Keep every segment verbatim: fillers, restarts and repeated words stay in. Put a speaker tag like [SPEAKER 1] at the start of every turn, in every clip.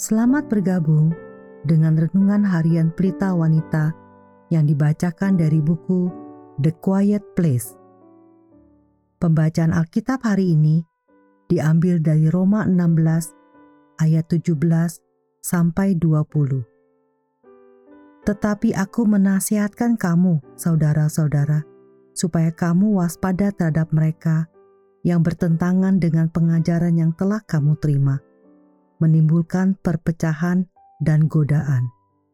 [SPEAKER 1] Selamat bergabung dengan Renungan Harian Pelita Wanita yang dibacakan dari buku The Quiet Place. Pembacaan Alkitab hari ini diambil dari Roma enam belas ayat tujuh belas sampai dua puluh. Tetapi aku menasihatkan kamu, saudara-saudara, supaya kamu waspada terhadap mereka yang bertentangan dengan pengajaran yang telah kamu terima, menimbulkan perpecahan dan godaan.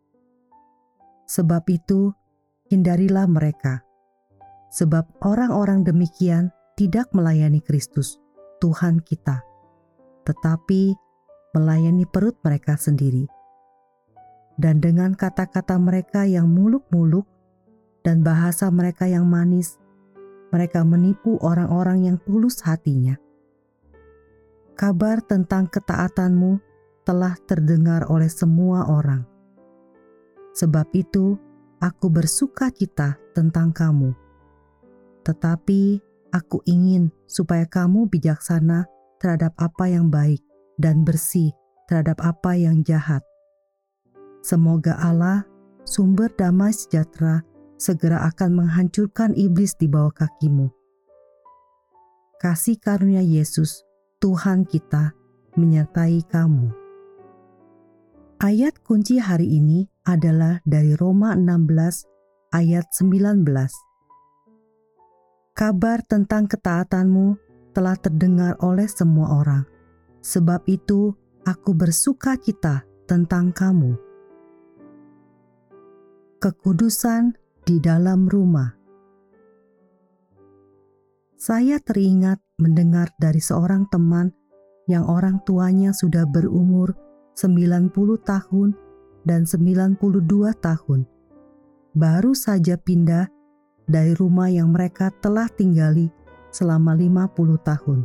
[SPEAKER 1] Sebab itu, hindarilah mereka. Sebab orang-orang demikian tidak melayani Kristus, Tuhan kita, tetapi melayani perut mereka sendiri. Dan dengan kata-kata mereka yang muluk-muluk dan bahasa mereka yang manis, mereka menipu orang-orang yang tulus hatinya. Kabar tentang ketaatanmu telah terdengar oleh semua orang. Sebab itu, aku bersuka cita tentang kamu. Tetapi aku ingin supaya kamu bijaksana terhadap apa yang baik dan bersih terhadap apa yang jahat. Semoga Allah, sumber damai sejahtera, segera akan menghancurkan iblis di bawah kakimu. Kasih karunia Yesus, Tuhan kita, menyertai kamu. Ayat kunci hari ini adalah dari Roma enam belas ayat sembilan belas. Kabar tentang ketaatanmu telah terdengar oleh semua orang. Sebab itu aku bersuka cita tentang kamu. Kekudusan di dalam rumah. Saya teringat mendengar dari seorang teman yang orang tuanya sudah berumur sembilan puluh tahun dan sembilan puluh dua tahun. Baru saja pindah dari rumah yang mereka telah tinggali selama lima puluh tahun.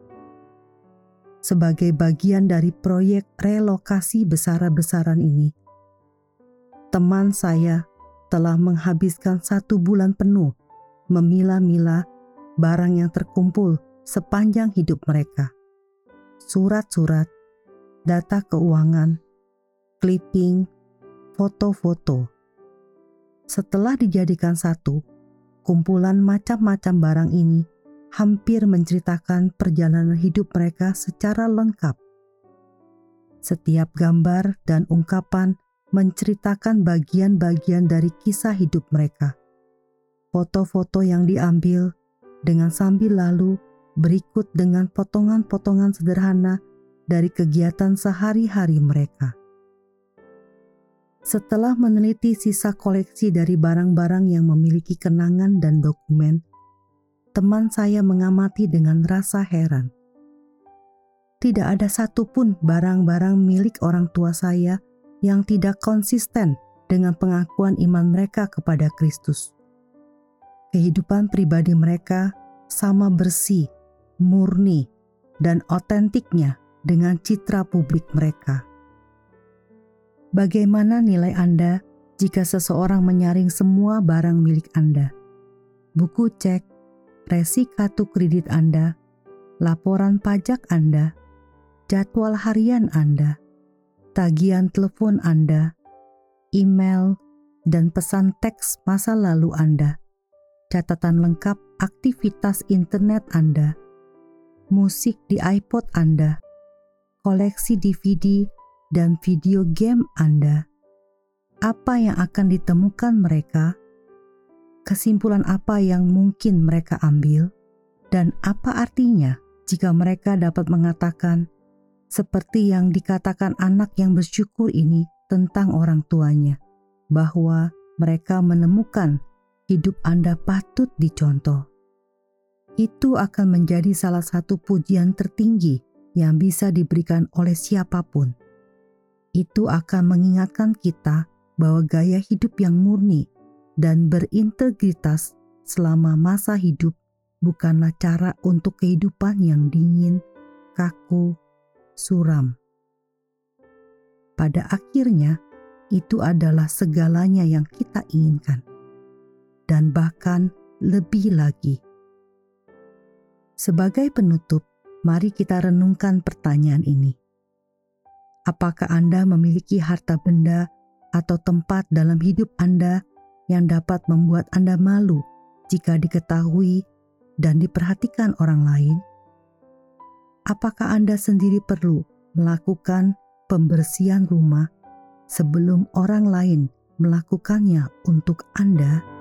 [SPEAKER 1] Sebagai bagian dari proyek relokasi besar-besaran ini, teman saya telah menghabiskan satu bulan penuh memilah-milah barang yang terkumpul sepanjang hidup mereka. Surat-surat, data keuangan, clipping, foto-foto. Setelah dijadikan satu, kumpulan macam-macam barang ini hampir menceritakan perjalanan hidup mereka secara lengkap. Setiap gambar dan ungkapan menceritakan bagian-bagian dari kisah hidup mereka. Foto-foto yang diambil dengan sambil lalu berikut dengan potongan-potongan sederhana dari kegiatan sehari-hari mereka. Setelah meneliti sisa koleksi dari barang-barang yang memiliki kenangan dan dokumen, teman saya mengamati dengan rasa heran. Tidak ada satupun barang-barang milik orang tua saya yang tidak konsisten dengan pengakuan iman mereka kepada Kristus. Kehidupan pribadi mereka sama bersih, murni, dan otentiknya dengan citra publik mereka. Bagaimana nilai Anda jika seseorang menyaring semua barang milik Anda? Buku cek, resi kartu kredit Anda, laporan pajak Anda, jadwal harian Anda, tagihan telepon Anda, email, dan pesan teks masa lalu Anda, catatan lengkap aktivitas internet Anda, musik di iPod Anda, koleksi D V D dan video game Anda. Apa yang akan ditemukan mereka? Kesimpulan apa yang mungkin mereka ambil? Dan apa artinya jika mereka dapat mengatakan, seperti yang dikatakan anak yang bersyukur ini tentang orang tuanya, bahwa mereka menemukan hidup Anda patut dicontoh? Itu akan menjadi salah satu pujian tertinggi yang bisa diberikan oleh siapapun. Itu akan mengingatkan kita bahwa gaya hidup yang murni dan berintegritas selama masa hidup bukanlah cara untuk kehidupan yang dingin, kaku, suram. Pada akhirnya, itu adalah segalanya yang kita inginkan. Dan bahkan lebih lagi. Sebagai penutup, mari kita renungkan pertanyaan ini. Apakah Anda memiliki harta benda atau tempat dalam hidup Anda yang dapat membuat Anda malu jika diketahui dan diperhatikan orang lain? Apakah Anda sendiri perlu melakukan pembersihan rumah sebelum orang lain melakukannya untuk Anda?